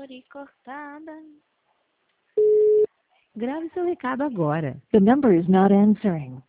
árvore cortada. Grave seu recado agora. The number is not answering.